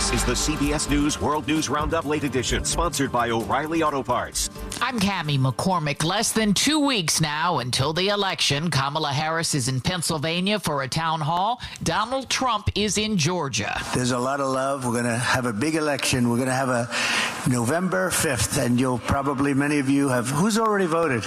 This is the CBS News World News Roundup Late Edition, sponsored by O'Reilly Auto Parts. I'm Cammie McCormick. Less than 2 weeks now until the election. Kamala Harris is in Pennsylvania for a town hall. Donald Trump is in Georgia. There's a lot of love. We're going to have a big election. We're going to have a November 5th, and many of you have, who's already voted?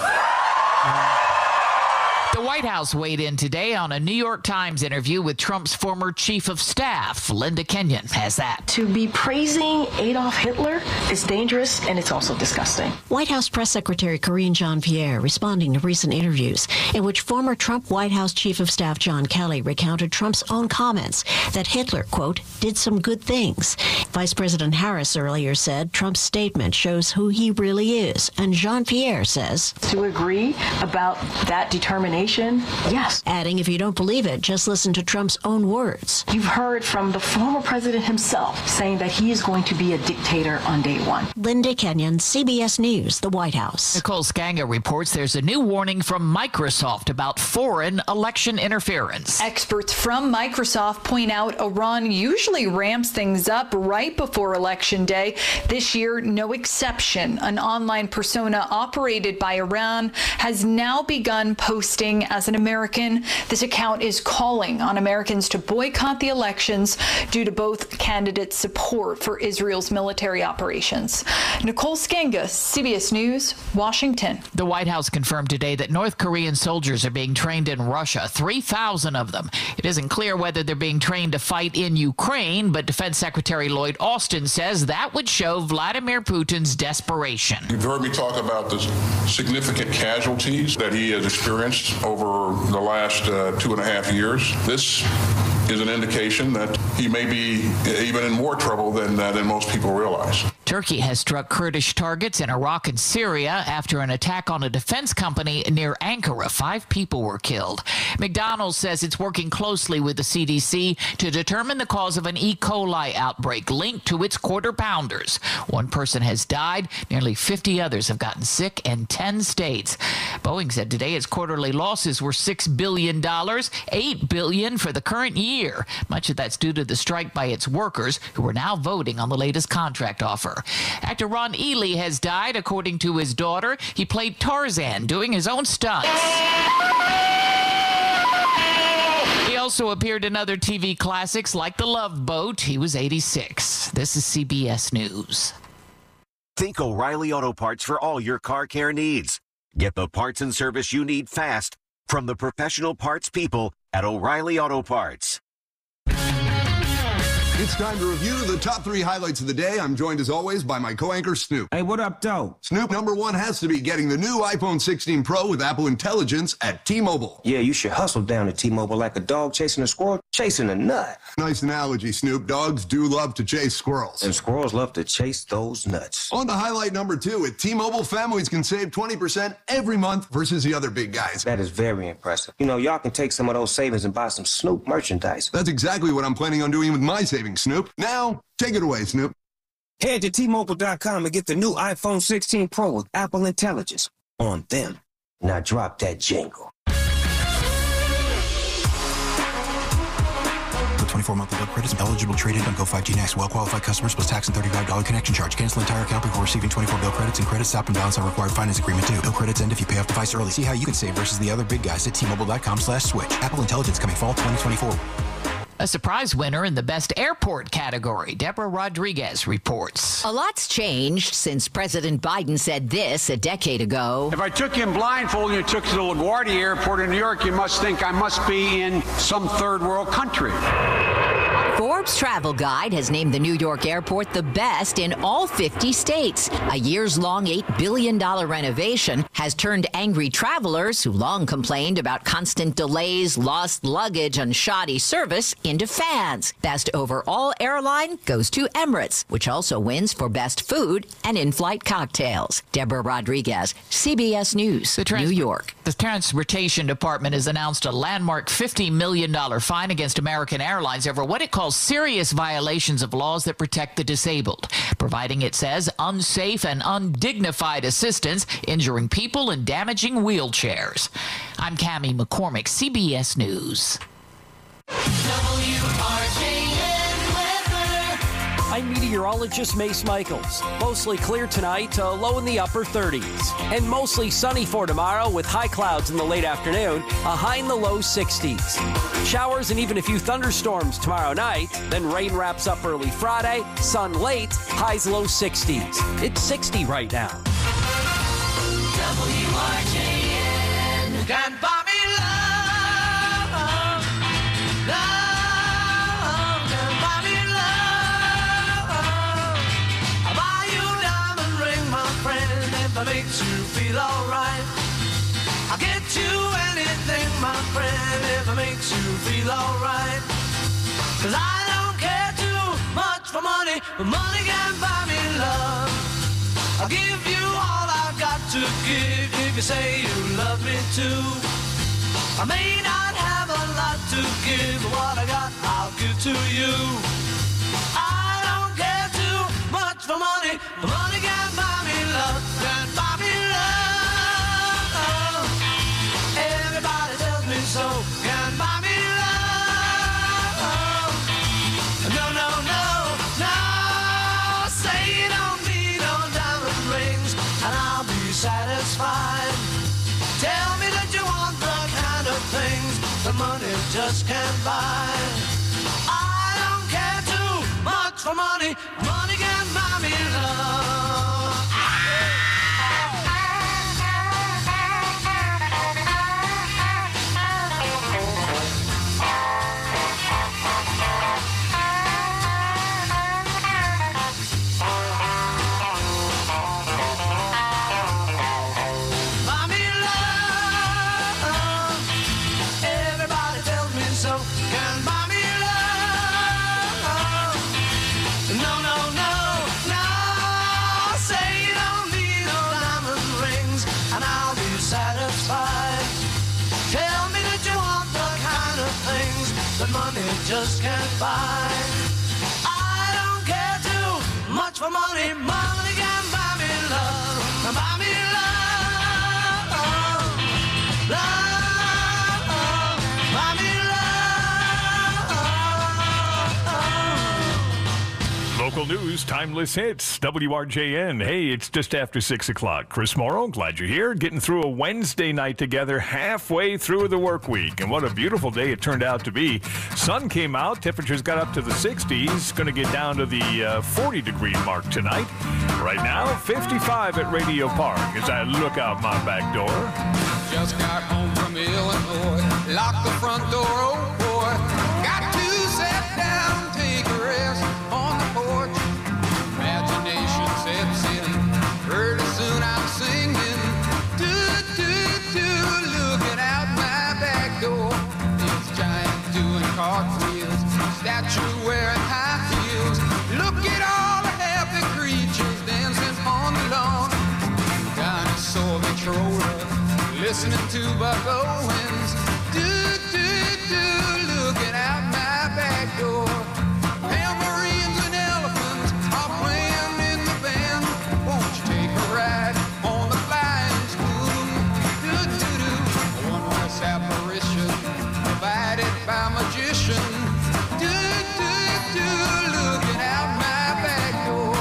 The White House weighed in today on a New York Times interview with Trump's former chief of staff. Linda Kenyon has that. To be praising Adolf Hitler is dangerous, and it's also disgusting. White House Press Secretary Karine Jean-Pierre responding to recent interviews in which former Trump White House Chief of Staff John Kelly recounted Trump's own comments that Hitler, quote, did some good things. Vice President Harris earlier said Trump's statement shows who he really is. And Jean-Pierre says, to agree about that determination, yes. Adding, if you don't believe it, just listen to Trump's own words. You've heard from the former president himself saying that he is going to be a dictator on day one. Linda Kenyon, CBS News, the White House. Nicole Scanga reports there's a new warning from Microsoft about foreign election interference. Experts from Microsoft point out Iran usually ramps things up right before Election Day. This year, no exception. An online persona operated by Iran has now begun posting as an American. This account is calling on Americans to boycott the elections due to both candidates' support for Israel's military operations. Nicole Scanga, CBS News, Washington. The White House confirmed today that North Korean soldiers are being trained in Russia, 3,000 of them. It isn't clear whether they're being trained to fight in Ukraine, but Defense Secretary Lloyd Austin says that would show Vladimir Putin's desperation. You've heard me talk about the significant casualties that he has experienced over the last 2.5 years. This is an indication that he may be even in more trouble than most people realize. Turkey has struck Kurdish targets in Iraq and Syria after an attack on a defense company near Ankara. 5 people were killed. McDonald's says it's working closely with the CDC to determine the cause of an E. coli outbreak linked to its Quarter Pounders. 1 person has died. Nearly 50 others have gotten sick in 10 states. Boeing said today its quarterly losses were $6 billion, $8 billion for the current year. Much of that's due to the strike by its workers, who are now voting on the latest contract offer. Actor Ron Ely has died, according to his daughter. He played Tarzan, doing his own stunts. He also appeared in other TV classics like The Love Boat. He was 86. This is CBS News. Think O'Reilly Auto Parts for all your car care needs. Get the parts and service you need fast from the professional parts people at O'Reilly Auto Parts. It's time to review the top 3 highlights of the day. I'm joined, as always, by my co-anchor, Snoop. Hey, what up, though? Snoop, number 1 has to be getting the new iPhone 16 Pro with Apple Intelligence at T-Mobile. Yeah, you should hustle down to T-Mobile like a dog chasing a squirrel, chasing a nut. Nice analogy, Snoop. Dogs do love to chase squirrels. And squirrels love to chase those nuts. On to highlight number 2, at T-Mobile, families can save 20% every month versus the other big guys. That is very impressive. You know, y'all can take some of those savings and buy some Snoop merchandise. That's exactly what I'm planning on doing with my savings, Snoop. Now, take it away, Snoop. Head to T-Mobile.com and get the new iPhone 16 Pro with Apple Intelligence on them. Now drop that jingle. For 24 monthly bill credits, eligible trade-in on Go 5G Next. Well-qualified customers plus tax and $35 connection charge. Cancel entire account before receiving 24 bill credits, and credit stop and balance on required finance agreement due. Bill credits end if you pay off device early. See how you can save versus the other big guys at T-Mobile.com/switch. Apple Intelligence coming fall 2024. A surprise winner in the Best Airport category. Deborah Rodriguez reports. A lot's changed since President Biden said this a decade ago. If I took him blindfolded and you took to the LaGuardia Airport in New York, you must think I must be in some third world country. Forbes Travel Guide has named the New York airport the best in all 50 states. A years-long $8 billion renovation has turned angry travelers who long complained about constant delays, lost luggage, and shoddy service into fans. Best overall airline goes to Emirates, which also wins for best food and in-flight cocktails. Deborah Rodriguez, CBS News, New York. The Transportation Department has announced a landmark $50 million fine against American Airlines over what it calls serious violations of laws that protect the disabled, providing, it says, unsafe and undignified assistance, injuring people and damaging wheelchairs. I'm Cammie McCormick, CBS News. WRJN weather. I'm meteorologist Mace Michaels. Mostly clear tonight, low in the upper 30s. And mostly sunny for tomorrow with high clouds in the late afternoon, a high in the low 60s. Showers and even a few thunderstorms tomorrow night. Then rain wraps up early Friday, sun late, highs low 60s. It's 60 right now. WRJN. Can't buy me love. Love. Can't buy me love. I'll buy you a diamond ring, my friend, if it makes you feel alright. I'll get you anything, my friend, if it makes you feel alright. 'Cause I don't care too much for money, but money can't buy me love. I'll give you all I've got to give if you say you love me too. I may not have a lot to give, but what I got I'll give to you. I don't care too much for money, but money can't buy me love, can't buy me love. Everybody tells me so, can't buy me love. No, no, no, no. Say you don't need no diamond rings and I'll be satisfied. Tell me that you want the kind of things that money just can't buy. I don't care too much for money. Money can't buy me love. Money just can't buy. I don't care too much for money. Money can buy me love. Buy me love. Love. Buy me love. Local news, timeless hits, WRJN. Hey, it's just after 6 o'clock. Chris Morrow, glad you're here. Getting through a Wednesday night together halfway through the work week. And what a beautiful day it turned out to be. Sun came out. Temperatures got up to the 60s. Going to get down to the 40-degree mark tonight. Right now, 55 at Radio Park as I look out my back door. Just got home from Illinois. Locked the front door, oh boy. Got to sit down, take a rest on the porch. Imagination sets in. Pretty soon I'm singing. Do, do, do, looking out my back door. This giant doing cartwheels. Statue wearing high heels. Look at all the happy creatures dancing on the lawn. Dinosaur controller. Listening to Buck Owens. Do, do, do, looking out my back door. Tambourines and elephants are playing in the band. Won't you take a ride on the flying spoon? Do, do, do. A one-horse apparition provided by magician. Do, do, do, looking out my back door.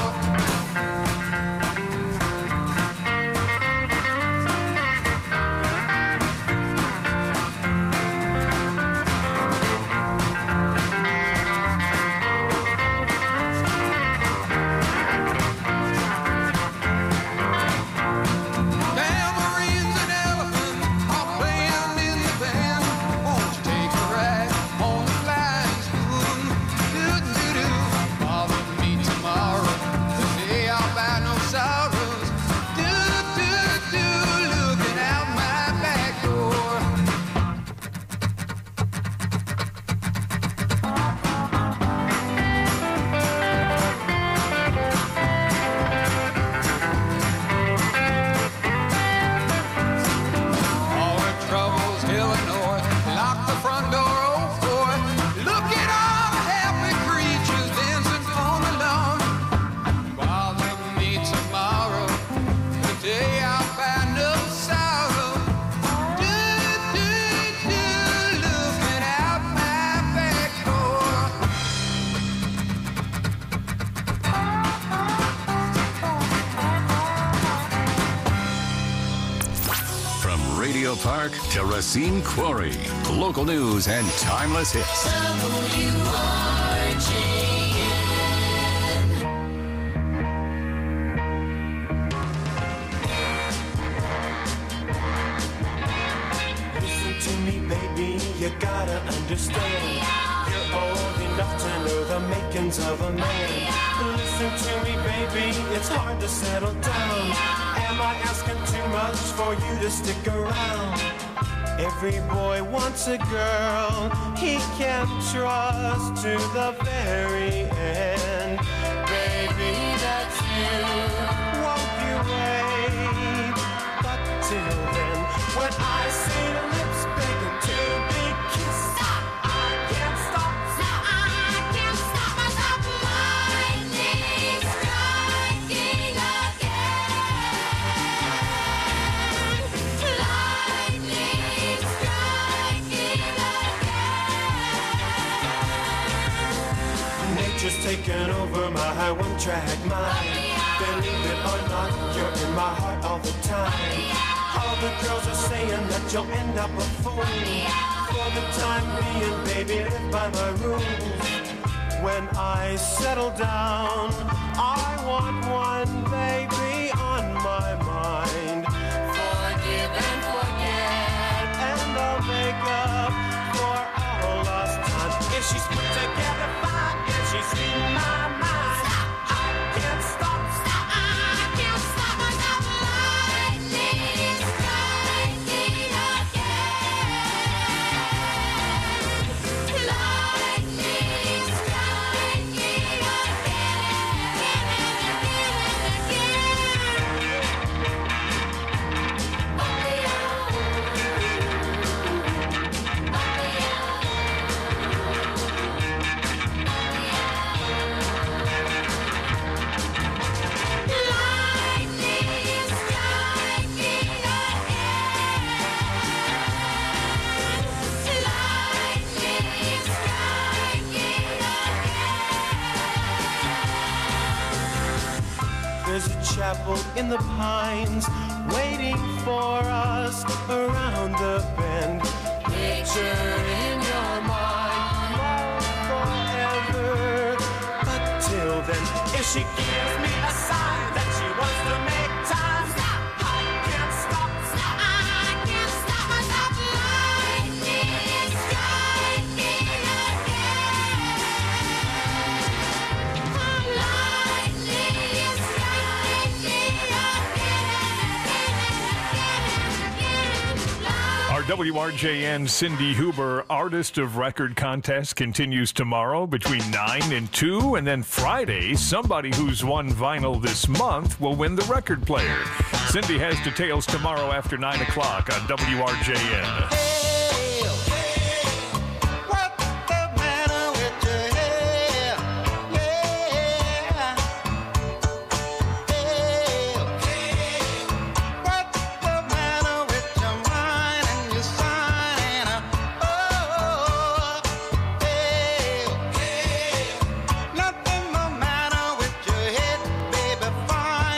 Park to Racine Quarry. Local news and timeless hits. Listen to me, baby, you gotta understand. You're old enough to know the makings of a man. Listen to me, baby, it's hard to settle down. Am I asking too much for you to stick around? Every boy wants a girl he can trust to the very end. Baby, that's you. Won't you wait? But till then, when I see lips begging to be kissed, I can't stop. I can't stop myself. Lightning striking again. Lightning striking again. Nature's taken over my one-track mind. Believe it or not, you're in my heart all the time. All the girls are saying that you'll end up a fool. For the time being, baby, live by my rules. When I settle down, I want one baby on my mind. Forgive and forget, and I'll make up for all lost time. If she's put together fine, if she's in my mind, I can't stop. I can't stop myself. Lightning striking again. Lightning striking There's a chapel in the pines waiting for us around the bend. Picture in your mind, love forever. But till then, if she gives me a sign that she wants to make time, I can't stop. I can't stop myself. Lightning striking Our WRJN Cindy Huber Artist of Record contest continues tomorrow between 9 and 2. And then Friday, somebody who's won vinyl this month will win the record player. Cindy has details tomorrow after 9 o'clock on WRJN.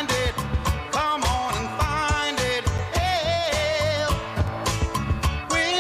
Come on and find it. Hey,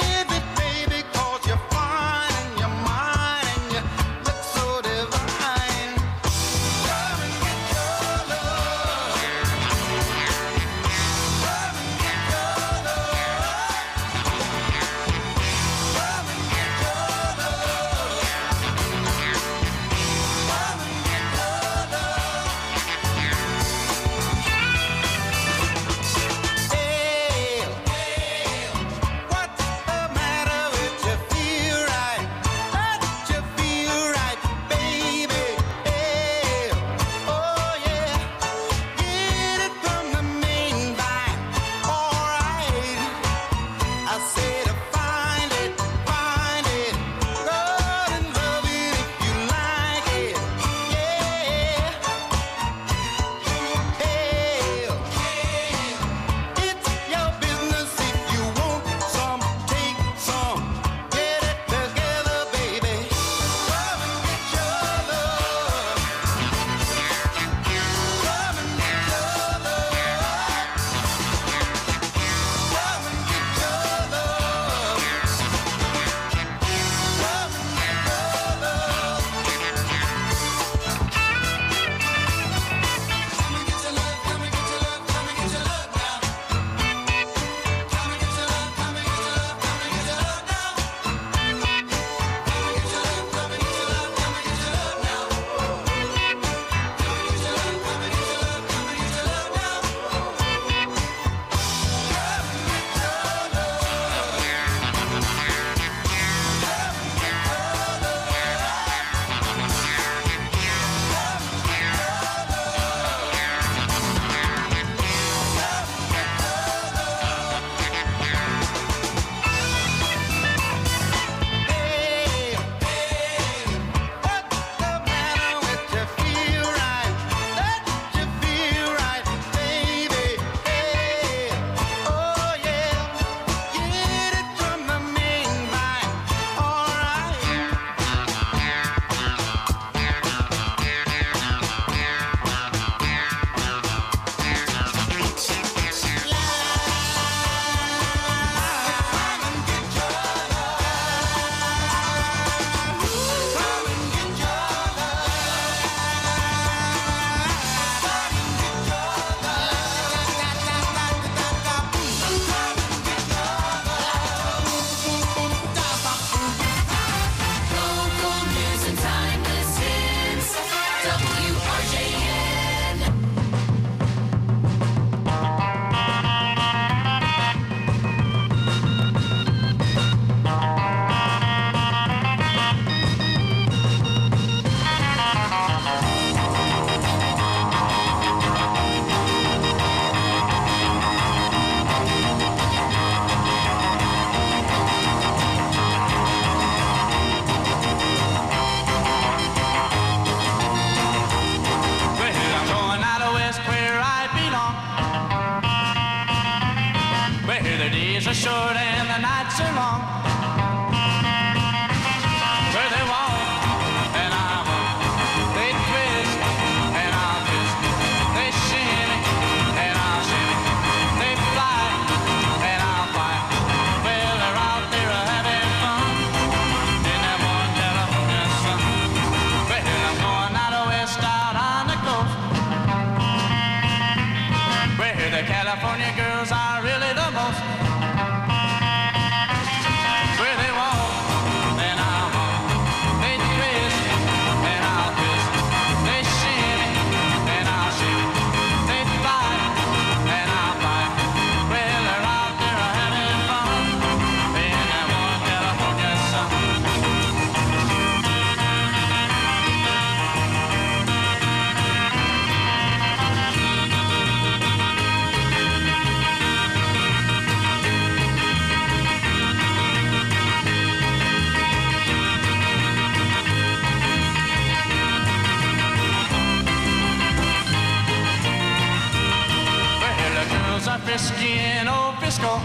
whiskey in old Frisco.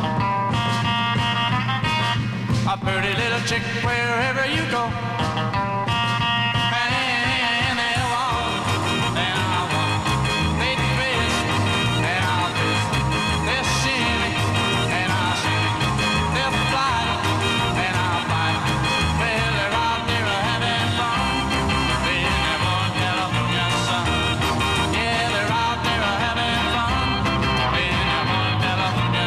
A pretty little chick wherever you go. And they walk, and I walk. They twist, and I'll twist. They'll shimmy, and I'll shimmy. They'll fly, and I'll fly. Well, they're out there having fun. In that one California sun. Yeah, they're out there having fun. In that one California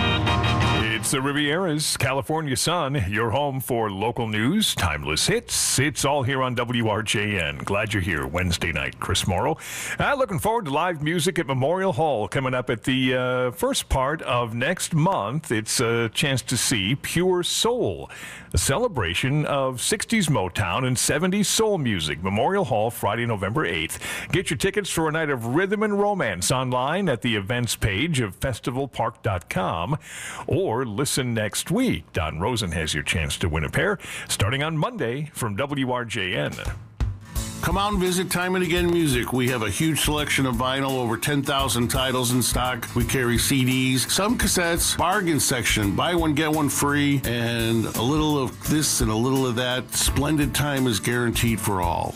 sun. It's the Riviera's California Sun, your home for local news, timeless hits. It's all here on WRJN. Glad you're here Wednesday night. Chris Morrow. Looking forward to live music at Memorial Hall coming up at the first part of next month. It's a chance to see Pure Soul, a celebration of 60s Motown and 70s soul music. Memorial Hall, Friday, November 8th. Get your tickets for a night of rhythm and romance online at the events page of festivalpark.com, or listen next week. Don Rosen has your chance to win a pair starting on Monday from WRJN. Come out and visit Time and Again Music. We have a huge selection of vinyl, over 10,000 titles in stock. We carry CDs, some cassettes, bargain section, buy one, get one free, and a little of this and a little of that. Splendid time is guaranteed for all.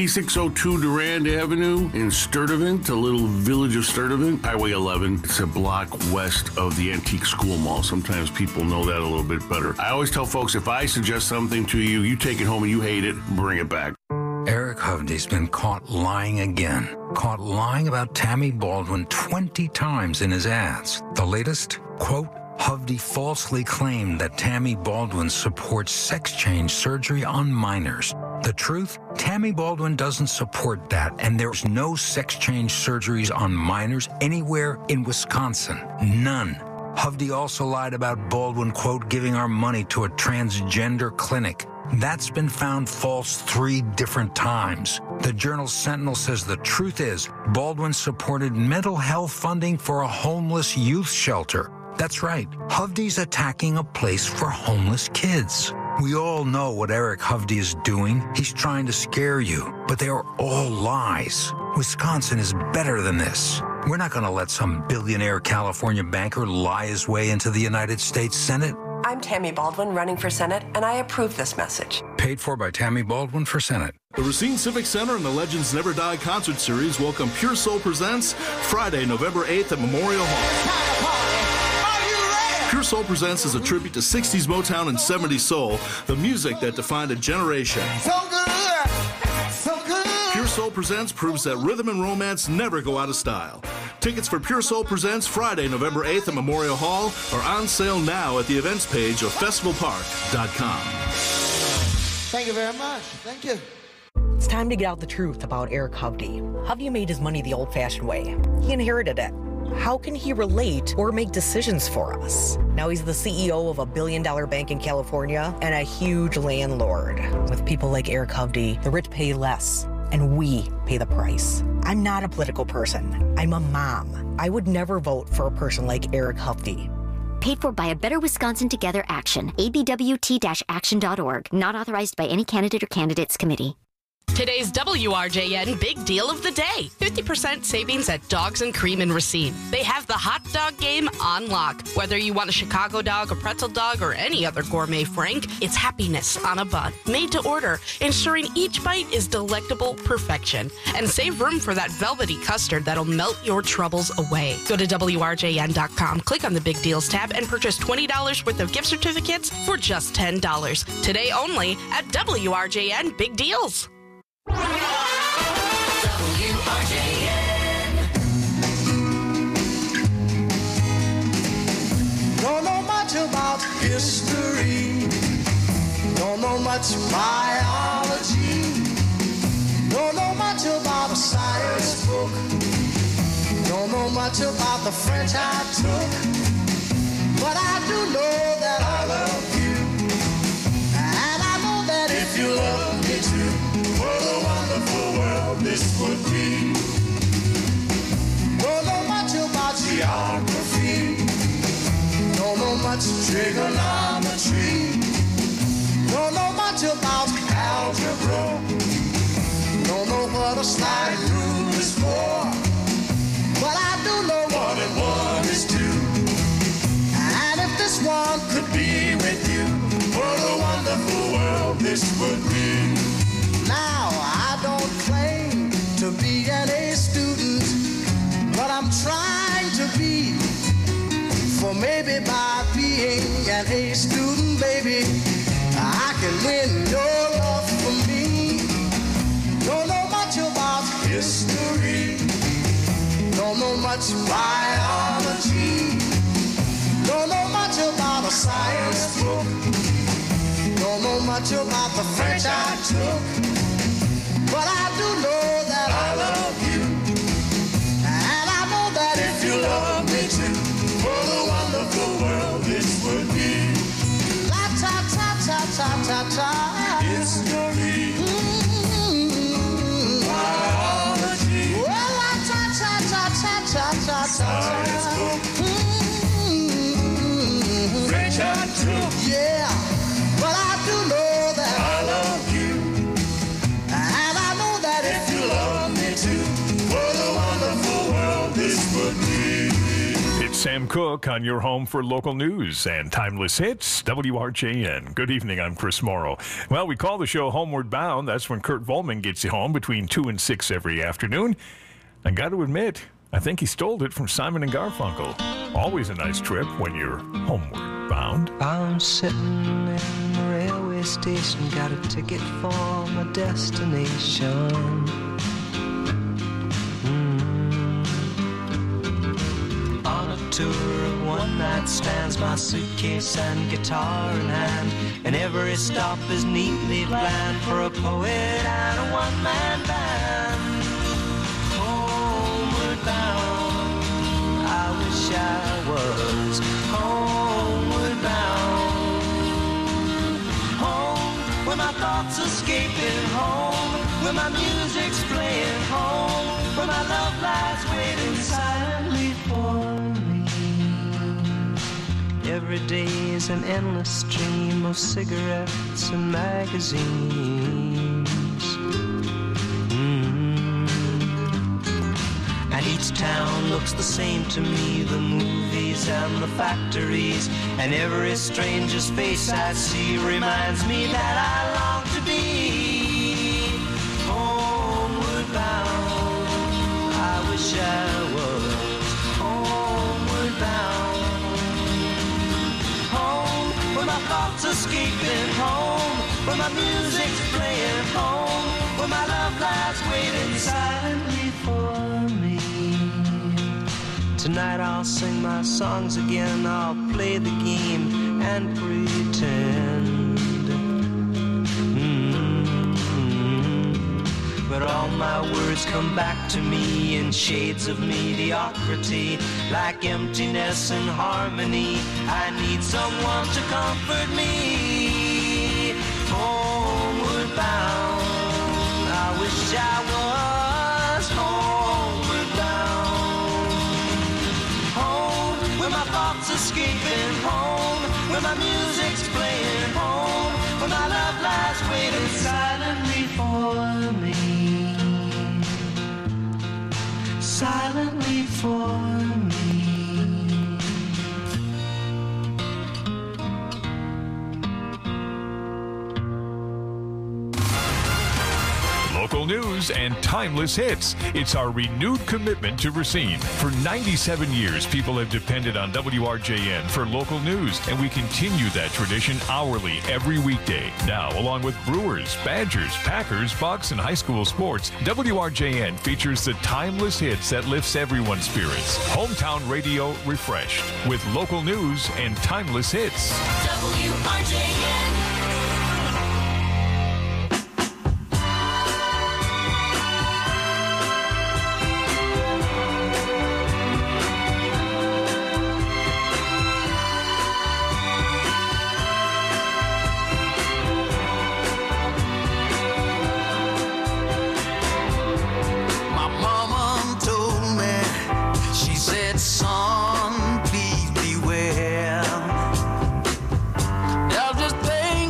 9602 Durand Avenue in Sturtevant, a little village of Sturtevant, Highway 11. It's a block west of the Antique School Mall. Sometimes people know that a little bit better. I always tell folks, if I suggest something to you, you take it home and you hate it, bring it back. Eric Hovde's been caught lying again. Caught lying about Tammy Baldwin 20 times in his ads. The latest, quote, Hovde falsely claimed that Tammy Baldwin supports sex change surgery on minors. The truth? Tammy Baldwin doesn't support that, and there's no sex change surgeries on minors anywhere in Wisconsin. None. Hovde also lied about Baldwin, quote, giving our money to a transgender clinic. That's been found false 3 different times. The Journal Sentinel says the truth is Baldwin supported mental health funding for a homeless youth shelter. That's right. Hovde's attacking a place for homeless kids. We all know what Eric Hovde is doing. He's trying to scare you, but they are all lies. Wisconsin is better than this. We're not going to let some billionaire California banker lie his way into the United States Senate. I'm Tammy Baldwin, running for Senate, and I approve this message. Paid for by Tammy Baldwin for Senate. The Racine Civic Center and the Legends Never Die concert series welcome Pure Soul Presents Friday, November 8th at Memorial Hall. Pure Soul Presents is a tribute to 60s Motown and 70s soul, the music that defined a generation. So good, so good. Pure Soul Presents proves that rhythm and romance never go out of style. Tickets for Pure Soul Presents Friday, November 8th at Memorial Hall are on sale now at the events page of festivalpark.com. Thank you very much. Thank you. It's time to get out the truth about Eric Hovde. Hovde made his money the old-fashioned way. He inherited it. How can he relate or make decisions for us? Now he's the CEO of a billion-dollar bank in California and a huge landlord. With people like Eric Hovde, the rich pay less, and we pay the price. I'm not a political person. I'm a mom. I would never vote for a person like Eric Hovde. Paid for by a Better Wisconsin Together Action, abwt-action.org. Not authorized by any candidate or candidates committee. Today's WRJN Big Deal of the Day. 50% savings at Dogs and Cream in Racine. They have the hot dog game on lock. Whether you want a Chicago dog, a pretzel dog, or any other gourmet frank, it's happiness on a bun. Made to order, ensuring each bite is delectable perfection. And save room for that velvety custard that'll melt your troubles away. Go to WRJN.com, click on the Big Deals tab, and purchase $20 worth of gift certificates for just $10. Today only at WRJN Big Deals. Don't know much about history. Don't know much biology. Don't know much about a science book. Don't know much about the French I took. But I do know that I love you. And I know that if you love me too, what a wonderful world this would be. Don't know much about geography. Don't know much trigonometry. Don't know much about algebra. Don't know what a sliding rule is for. But I do know 1 and 1 is 2. this would be. Now, I don't claim to be an A student, but I'm trying to be. For maybe by being an A student, baby, I can win your love for me. Don't know much about history, don't know much biology, don't know much about a science book, don't know much about the French I took, but I do know that I love you, and I know that if you love me too, what a wonderful world this would be. La ta ta ta ta ta ta. History. Biology. Well, la ta ta ta ta ta ta ta. Science book. French I took. Yeah, but I do know that I love you, and I know that if you love me too, what a wonderful world this would be. It's Sam Cooke on your home for local news and timeless hits, WRJN. Good evening, I'm Chris Morrow. Well, we call the show Homeward Bound. That's when Kurt Volman gets you home between 2 and 6 every afternoon. I got to admit, I think he stole it from Simon and Garfunkel. Always a nice trip when you're homeward bound. I'm sitting in the railway station, got a ticket for my destination. On a tour of one-night stands, my suitcase and guitar in hand, and every stop is neatly planned for a poet and a one-man band. Homeward bound, I wish I was homeward bound. Home, where my thoughts escaping, home, where my music's playing, home, where my love lies waiting silently for me. Every day is an endless stream of cigarettes and magazines. And each town looks the same to me, the movies and the factories, and every stranger's face I see reminds me that I long to be homeward bound. I wish I was homeward bound. Home, where my thoughts escaping, home, where my music's playing, home, where my love lies waiting silently for me. Tonight I'll sing my songs again, I'll play the game and pretend. But all my words come back to me in shades of mediocrity, like emptiness and harmony. I need someone to comfort me. Homeward bound, I wish I was homeward bound. Home, where my thoughts escaping, home, where my music's playing, home, where my love lies waiting silently for me. Silently for me. Local news and timeless hits. It's our renewed commitment to Racine. For 97 years, people have depended on WRJN for local news, and we continue that tradition hourly every weekday. Now, along with Brewers, Badgers, Packers, Bucks, and high school sports, WRJN features the timeless hits that lifts everyone's spirits. Hometown radio refreshed with local news and timeless hits. WRJN. Son, please beware. There's this thing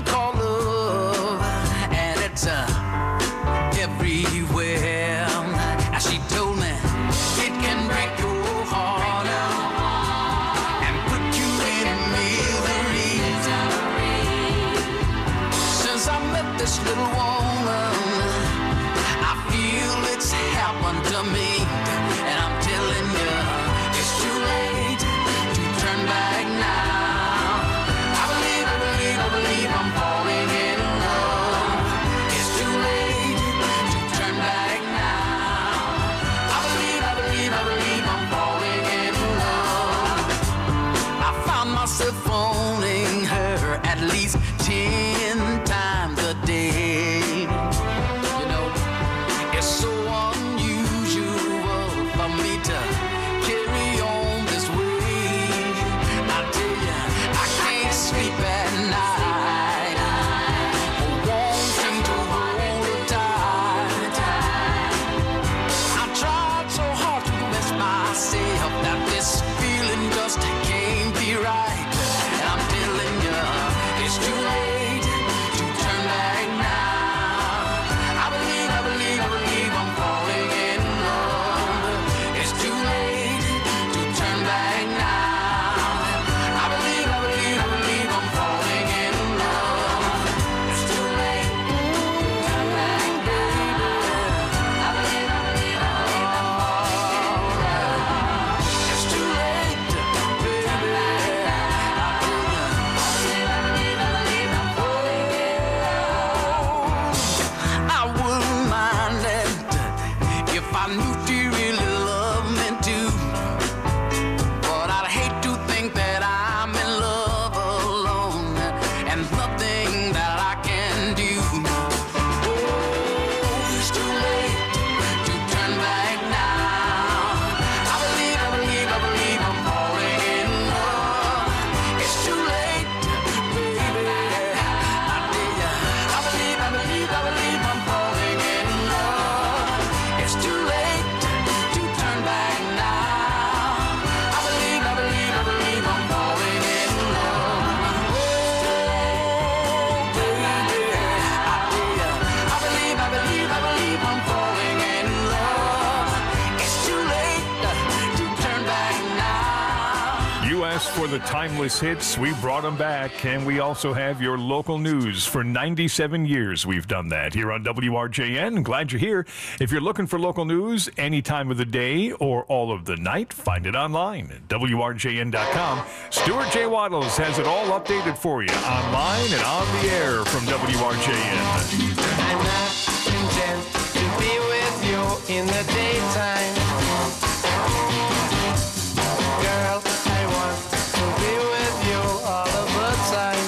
for the timeless hits. We brought them back, and we also have your local news. For 97 years, we've done that here on WRJN. Glad you're here. If you're looking for local news any time of the day or all of the night, find it online at WRJN.com. Stuart J. Waddles has it all updated for you online and on the air from WRJN. I'm not content to be with you in the daytime. Girl, I want to be with you all of the time.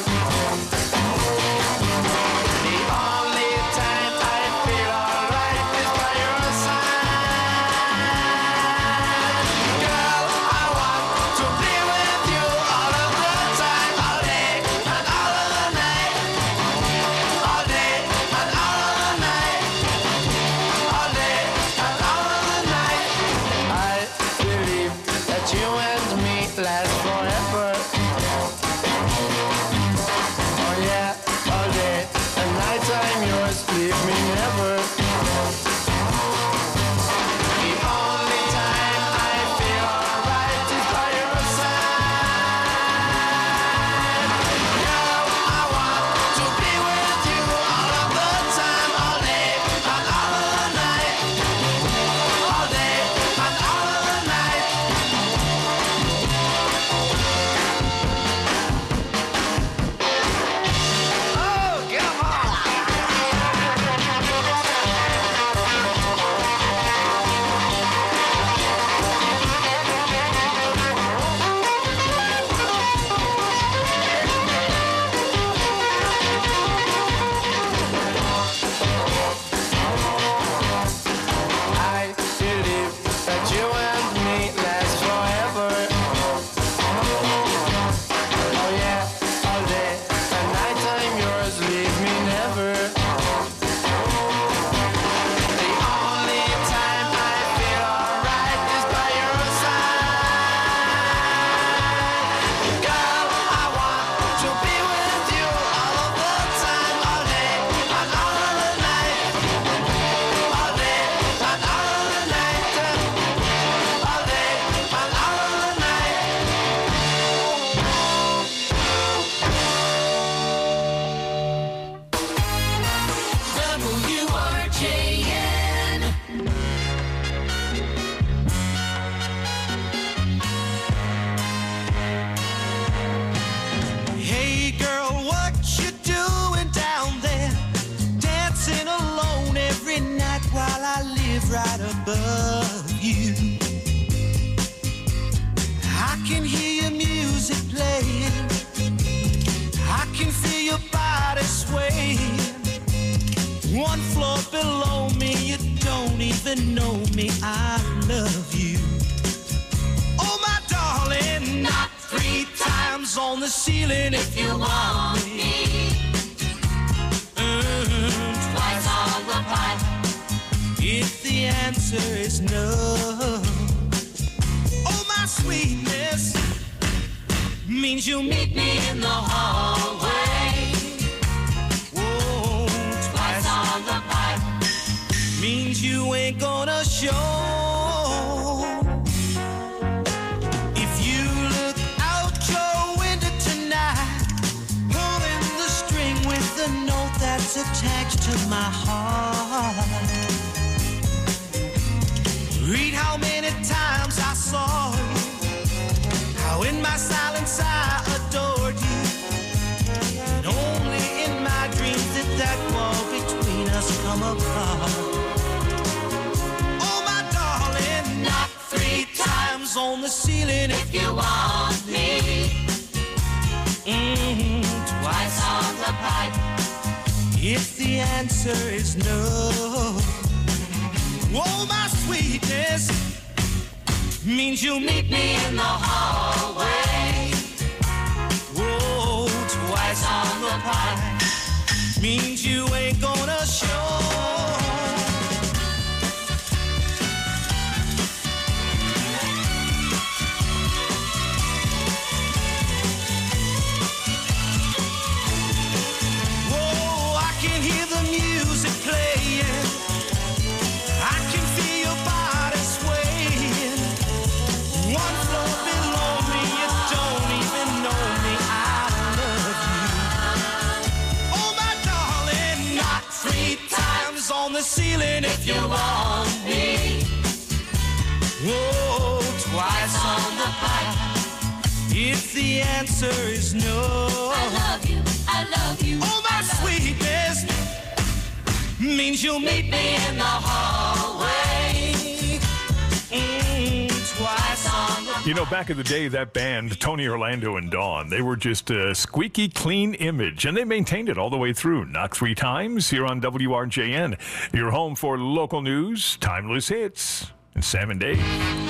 The only time I feel alright is by your side. Girl, I want to be with you all of the time, all day and all of the night. All day and all of the night. All day and all of the night. I believe that you and me last forever. Oh yeah, all day and night I'm yours, leave me never. The only time I feel alright is by your side. Girl, I want to be with you all of the time, all day and all of the night. All day and all of the night. Oh, come on. I believe that you and me last forever. Oh yeah, all day and night I'm yours, leave me never. The only time I feel alright is by your side. Girl, I want to be with you all of the time, all day and all of the night. All day and all of the night. All day and all of the night. WRJN. Hey girl, what you doing down there? Dancing alone every night while I live right above you. I can hear your music playing. I can feel your body swaying. One floor below me, you don't even know me. I love you. Oh, my darling, not 3 times on the ceiling if you want me. Twice on the pipe if the answer is no. Oh, my sweetness means you'll meet me in the hallway. Whoa, twice on the pipe means you ain't gonna show. If you look out your window tonight, pulling the string with the note that's attached to my heart. Read how many times I saw you, how in my silence I adored you, and only in my dreams did that wall between us come apart. Oh, my darling, not 3 times on the ceiling if you want me. Twice on the pipe if the answer is no. Oh, my sweetness means you'll meet me in the hallway. Whoa, twice on the pipe means you ain't gonna show. Whoa, I can hear the music playing. I can feel your body swaying. One floor below me, you don't Eyes on the ceiling if you want me. Whoa, twice on the pipe. If the answer is no, I love you, I love you. Oh, my sweetness means you'll meet me in the hallway. Twice on the pipe. You know, back in the day, that band, Tony Orlando and Dawn, they were just a squeaky clean image, and they maintained it all the way through. Knock 3 times here on WRJN. Your home for local news, timeless hits, and Sam and Dave.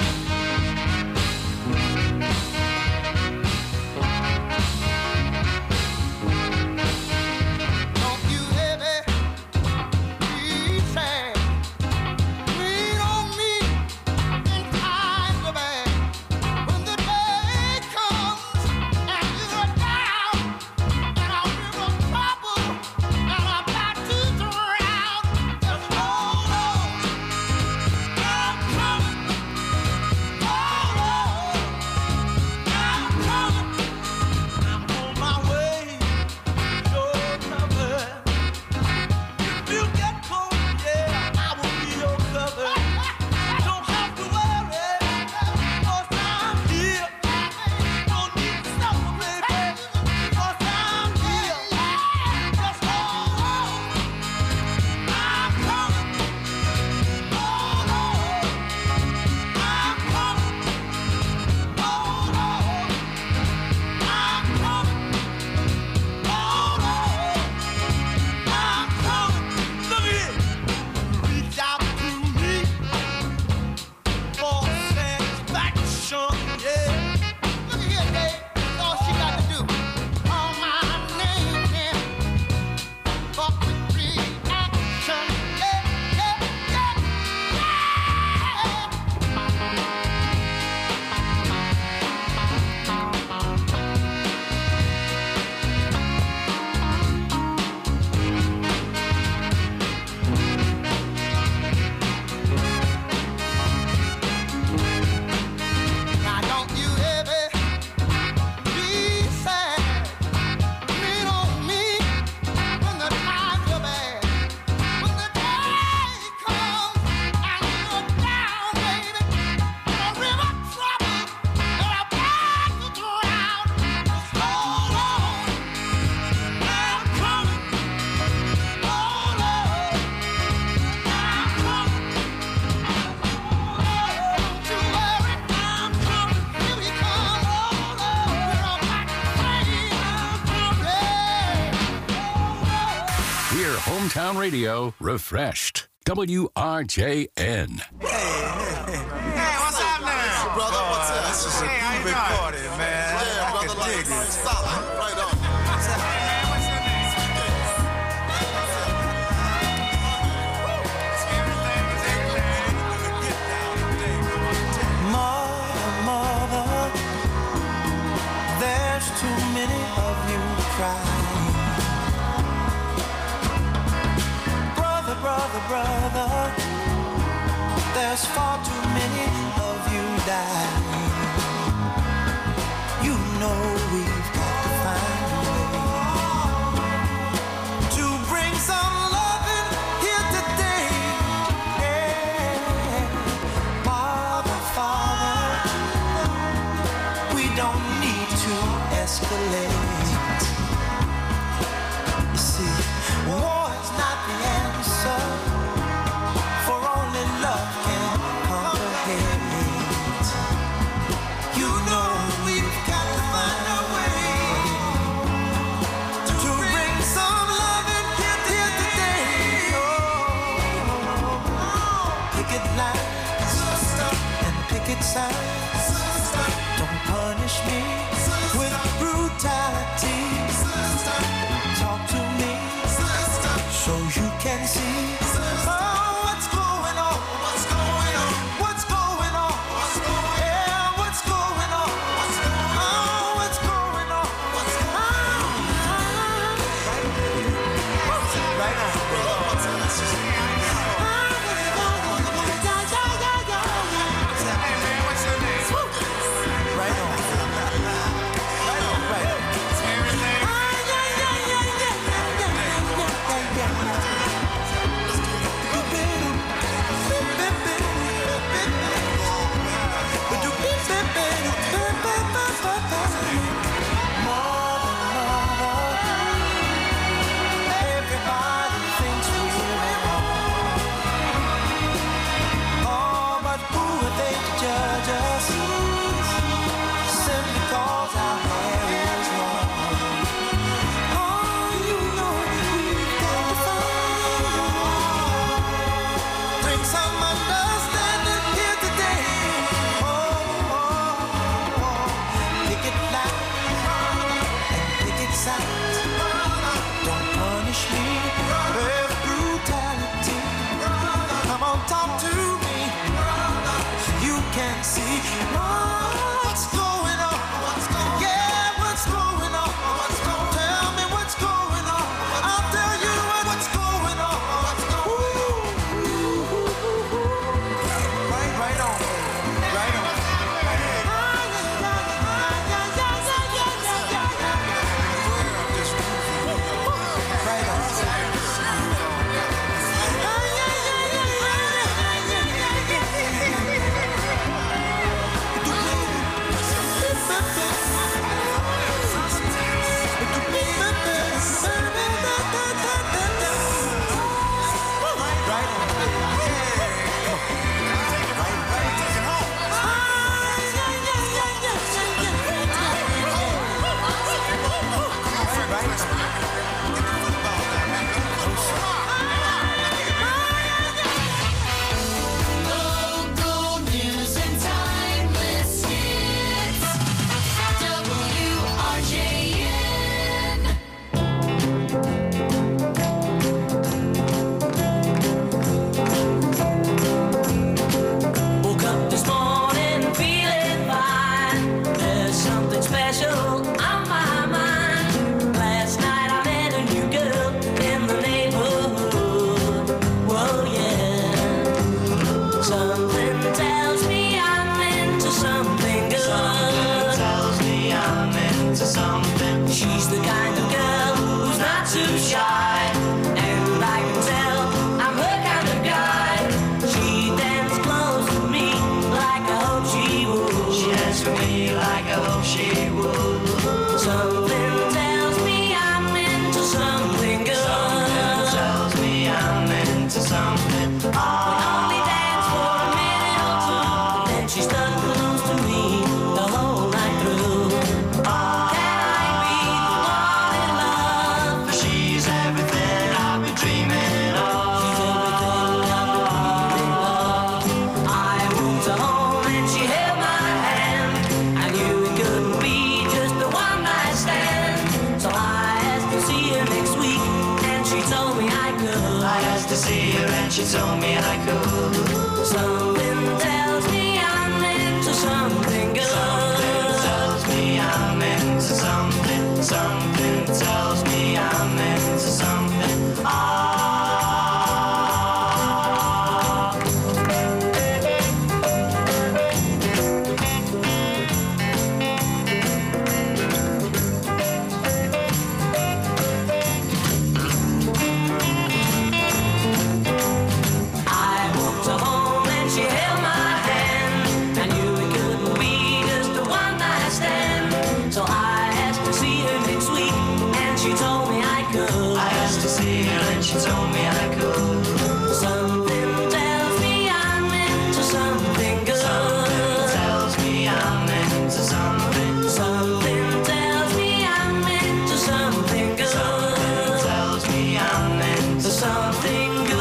Hometown Radio refreshed. WRJN. Hey, what's up now? Brother, what's up? This is a big party, man. Yeah, brother, I can dig it. Solid. Right on. What's up? Hey, man, what's your name? Mother, there's too many of you crying. Brother, there's far too many of you dying. You know we've got to find a way to bring some loving here today. Yeah. Father, we don't need to escalate. You see, war is not the answer. Love can conquer hate. You know we've got to find a way to bring some love in here today. Picket lines and picket signs. Don't punish me with brutality. Talk to me so you can see. Hey, man, what's your name? What's going on? Yeah, what's going on? Tell me what's going on. I'll tell you what's going on. Right on. Right on. Local news and timeless hits. WRJN. Woke up this morning feeling fine. There's something special on my mind. Last night I met a new girl in the neighborhood. Whoa, yeah. Something tells me I'm into something good. Something tells me I'm into something. She's the kind of girl who's not too shy, and I can tell I'm her kind of guy. She dances close to me like I hope she would. She dances with me like I hope she would. Something tells me I'm into something good. Something tells me I'm into something. We only dance for a minute or two, then she stuck close to me the whole night through. Can I be the one in love? For she's everything I've been dreaming of. She's everything I've been dreaming of. I walked her home and she held my hand. I knew it couldn't be just a one night stand. So I asked to see her next week, and she told me I could. I asked to see her and she told me I could. Something tells me I'm into something good. Something tells me I'm into something. Something tells me I'm into something. I walked her home and she held my hand. I knew it couldn't be just a one night stand. So I asked to see her next week, and she told me I could. I asked to see her and she told me I could. Something tells me I'm into something good. Something tells me I'm into something. Something tells me I'm into something good. Something tells me I'm into something good.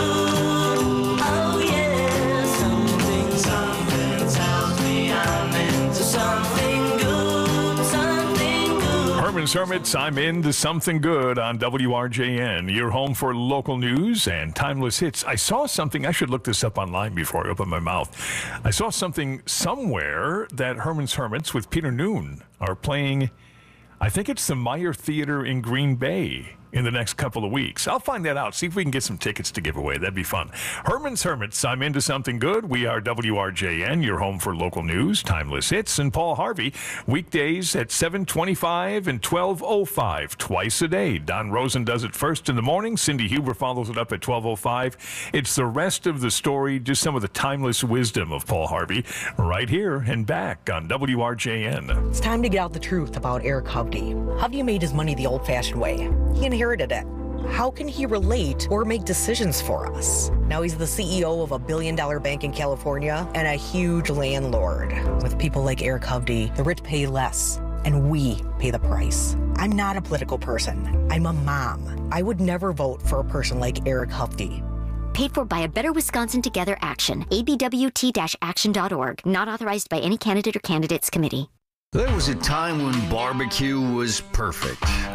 Oh yeah, something tells me I'm into something good. Something good. Herman's Hermits, I'm into something good on WRJN. Your home for local news and timeless hits. I saw something, I should look this up online before I open my mouth. I saw something somewhere that Herman's Hermits with Peter Noon are playing, I think it's the Meyer Theater in Green Bay in the next couple of weeks. I'll find that out, see if we can get some tickets to give away. That'd be fun. Herman's Hermits, I'm into something good. We are WRJN, your home for local news, timeless hits, and Paul Harvey, weekdays at 7:25 and 12:05, twice a day. Don Rosen does it first in the morning. Cindy Huber follows it up at 12:05. It's the rest of the story, just some of the timeless wisdom of Paul Harvey, right here and back on WRJN. It's time to get out the truth about Eric Hovde. Hovde made his money the old-fashioned way. He inherited it. How can he relate or make decisions for us? Now he's the CEO of a billion-dollar bank in California and a huge landlord. With people like Eric Hovde, the rich pay less, and we pay the price. I'm not a political person. I'm a mom. I would never vote for a person like Eric Hovde. Paid for by a Better Wisconsin Together Action. abwt-action.org. Not authorized by any candidate or candidates committee. There was a time when barbecue was perfect.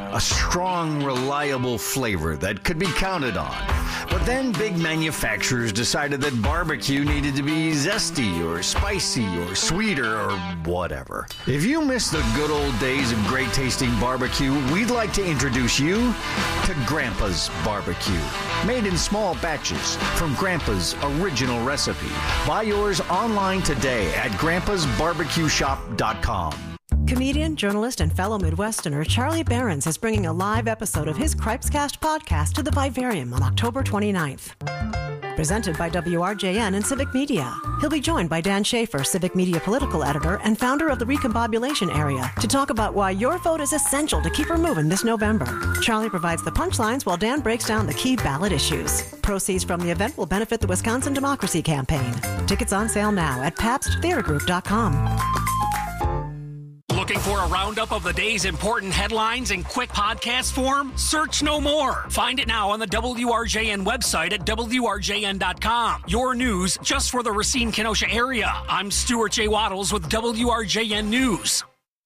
A strong, reliable flavor that could be counted on. But then big manufacturers decided that barbecue needed to be zesty or spicy or sweeter or whatever. If you miss the good old days of great tasting barbecue, we'd like to introduce you to Grandpa's Barbecue. Made in small batches from Grandpa's original recipe. Buy yours online today at grandpasbarbecueshop.com. Comedian, journalist, and fellow Midwesterner Charlie Behrens is bringing a live episode of his Cripescast podcast to the Vivarium on October 29th. Presented by WRJN and Civic Media. He'll be joined by Dan Schaefer, Civic Media political editor and founder of the Recombobulation Area, to talk about why your vote is essential to keep her moving this November. Charlie provides the punchlines while Dan breaks down the key ballot issues. Proceeds from the event will benefit the Wisconsin Democracy Campaign. Tickets on sale now at PabstTheaterGroup.com. Looking for a roundup of the day's important headlines in quick podcast form? Search no more. Find it now on the WRJN website at WRJN.com. Your news just for the Racine-Kenosha area. I'm Stuart J. Waddles with WRJN News.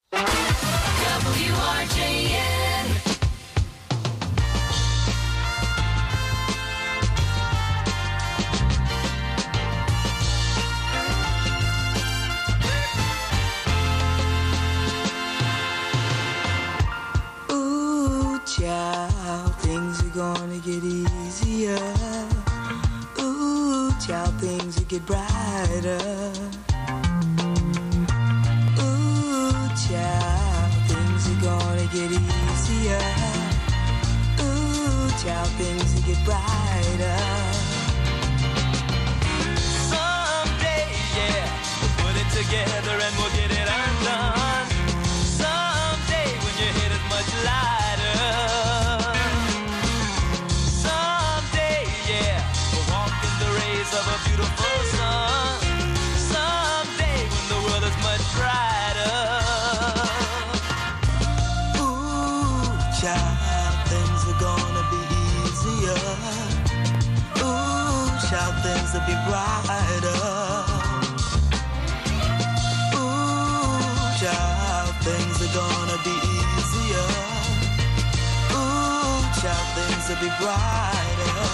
WRJN. Child, things are gonna get easier. Ooh, child, things will get brighter. Ooh, child, things are gonna get easier. Ooh, child, things will get brighter. Someday, yeah, we'll put it together and we'll get it undone. Someday when your head is much lighter. Of a beautiful sun. Someday when the world is much brighter. Ooh, child, things are gonna be easier. Ooh, child, things will be brighter. Ooh, child, things are gonna be easier. Ooh, child, things will be brighter.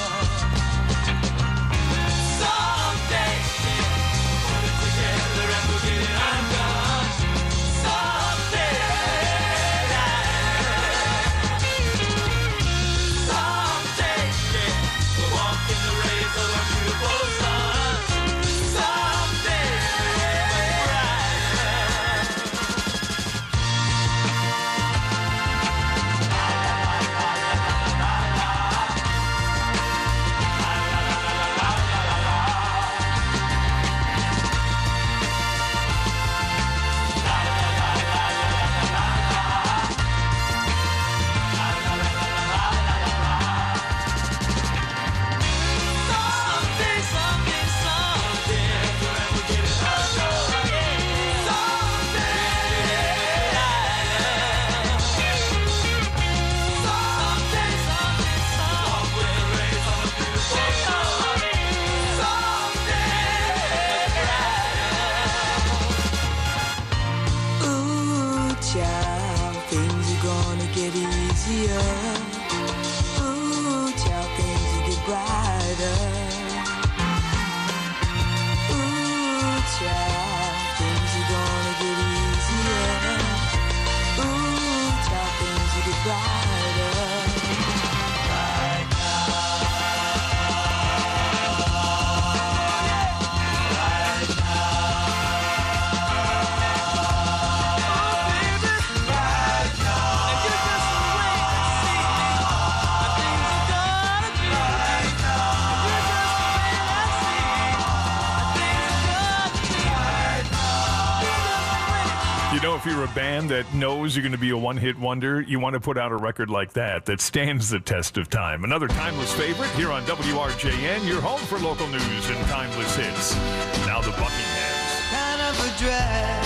If you're a band that knows you're going to be a one-hit wonder, you want to put out a record like that stands the test of time. Another timeless favorite here on WRJN, your home for local news and timeless hits. Now the Buckinghams. Kind of a drag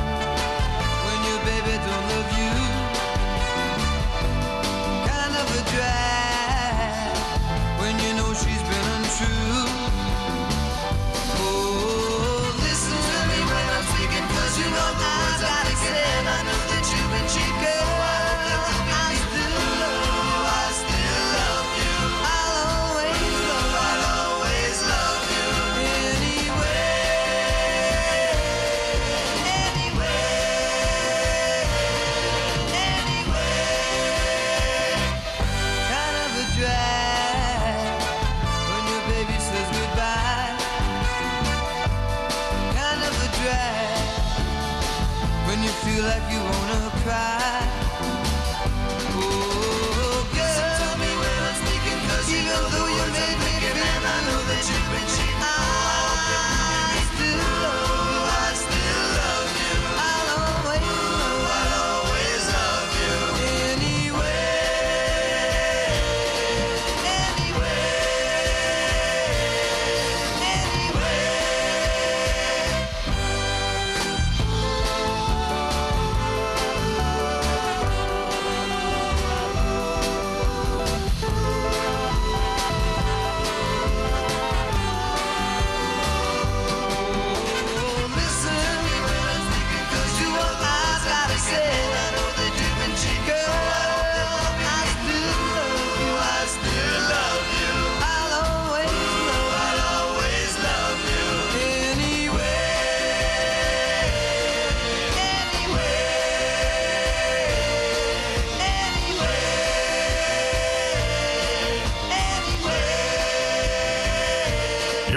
when your baby don't love you. Kind of a drag when you know she's been untrue. Oh, listen to me when I'm speaking, 'cause you know I gotta say I know that you've been cheap, girl. I still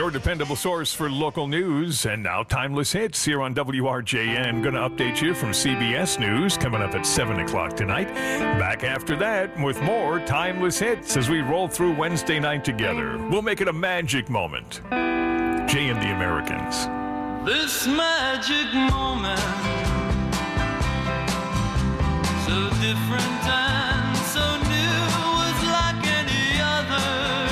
Your dependable source for local news. And now Timeless Hits here on WRJN. Going to update you from CBS News coming up at 7 o'clock tonight. Back after that with more Timeless Hits as we roll through Wednesday night together. We'll make it a magic moment. Jay and the Americans. This magic moment, so different and so new, was like any other,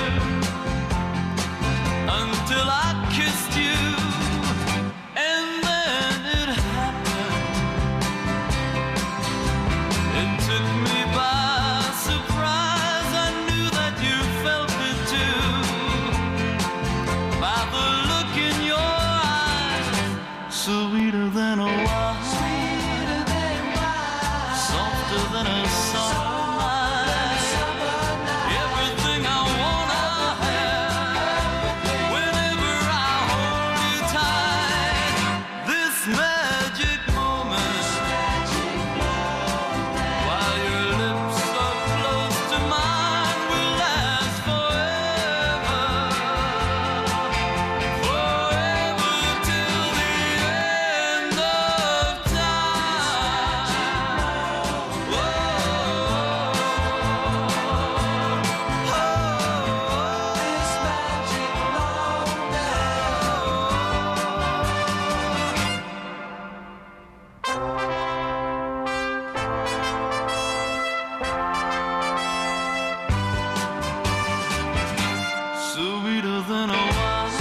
until I kissed you, and then it happened. It took me by surprise. I knew that you felt it too, by the look in your eyes, sweeter than a wine, softer than a summer night. Everything I want, I have. Whenever I hold you tight, this magic moment, while your lips are close to mine, will last forever, forever till the end of time. Sweeter than a wine,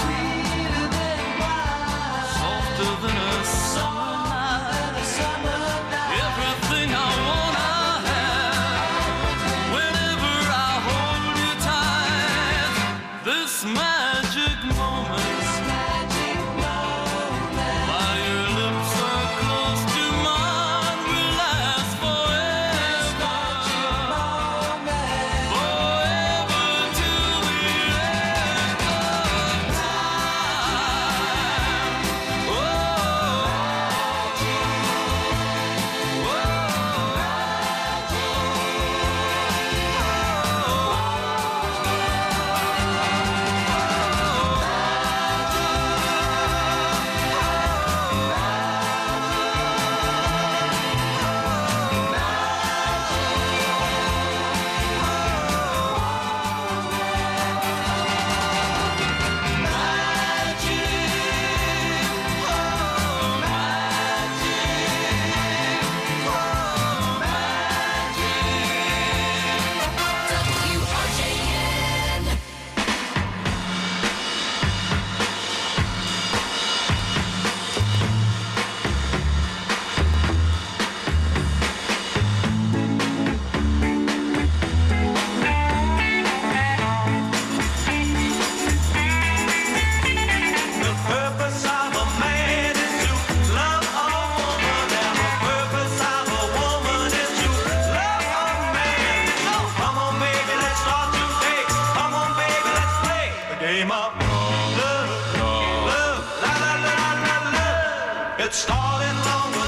softer than a summer night. Everything I want, I have. Whenever I hold you tight, this magic moment, while your lips are close to mine, will last forever, forever till the end of time. The purpose of a man is to love a woman, and the purpose of a woman is to love a man. So come on, baby, let's start today. Come on, baby, let's play the game of love, love, la la la la la. It started long